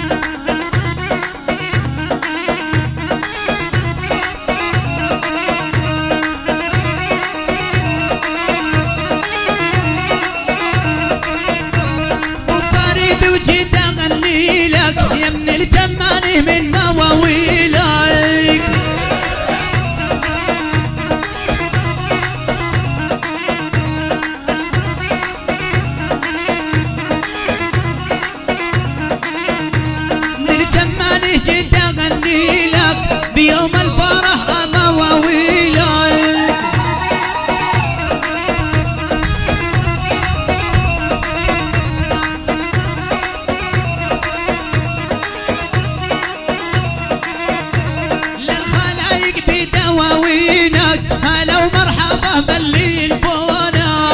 يا من الجماني من مواويلك من الجماني جيت اغني لك بيوم الفرح مواويلك دواوينك هلا ومرحبا باللي الفونه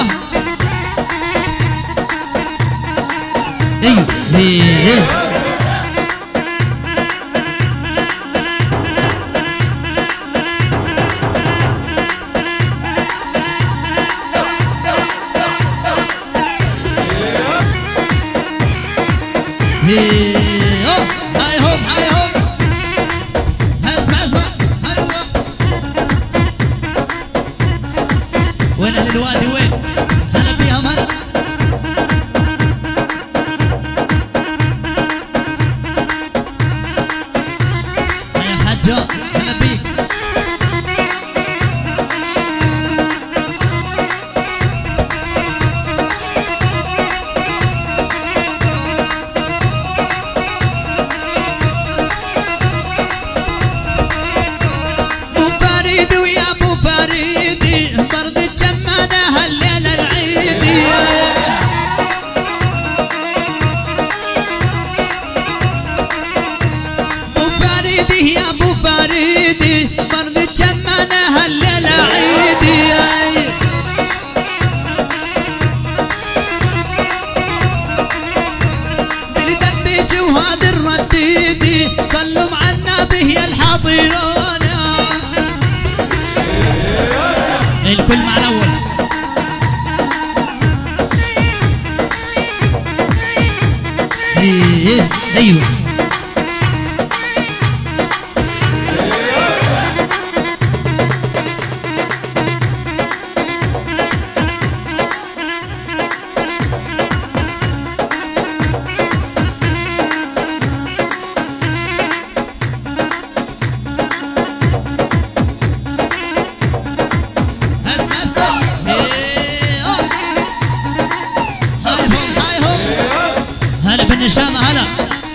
هاي هوب هاي هوب اسمع اسمع وين اهل الوادي وين؟ هلا بيهم هلا يا حجة هلا بيك ابو فريد ويا ابو فريدي برد الجمانة هالليلة العيدي ابو فريدي يا ابو فريدي برد الجمانة هالليلة عيدي دل دبيج وهذا الرديدي صلوا مع النبي يا الحاضرون الكل مع الاول ايوه هلا بالنشامة هلا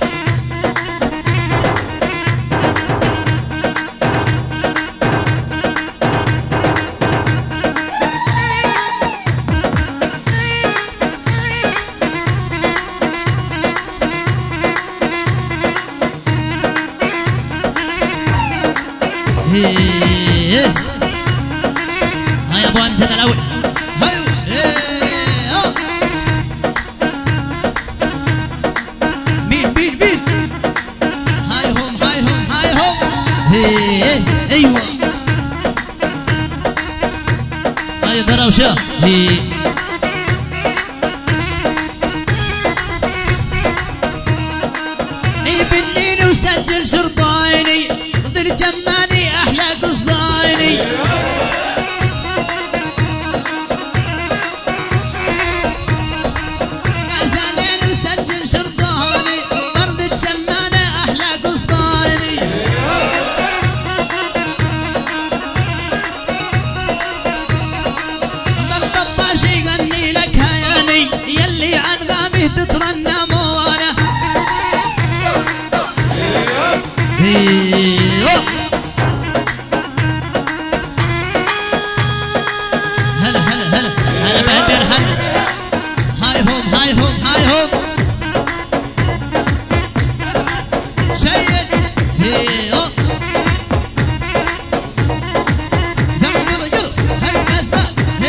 هاي ابو امجد الاول ايوه هاي ضراوشة بنين وسجل شرطايني ضد الجماني احلى قصدايني غزالين وسجل شرطاني ضد الجماني احلى قصدايني بالطباش يغني لك هياني يلي عن غامه تترنم وانا هلا هلا هلا هلا بهدر هلا هاي هوم هاي هوم هاي هوم شيء يلا يلا يلا اسمع اسمع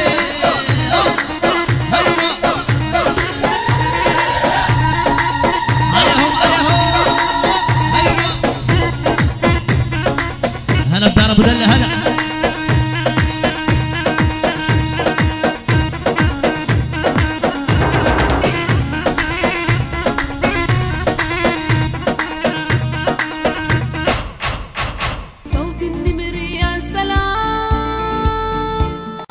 هلا بدار ابو دله هلا مني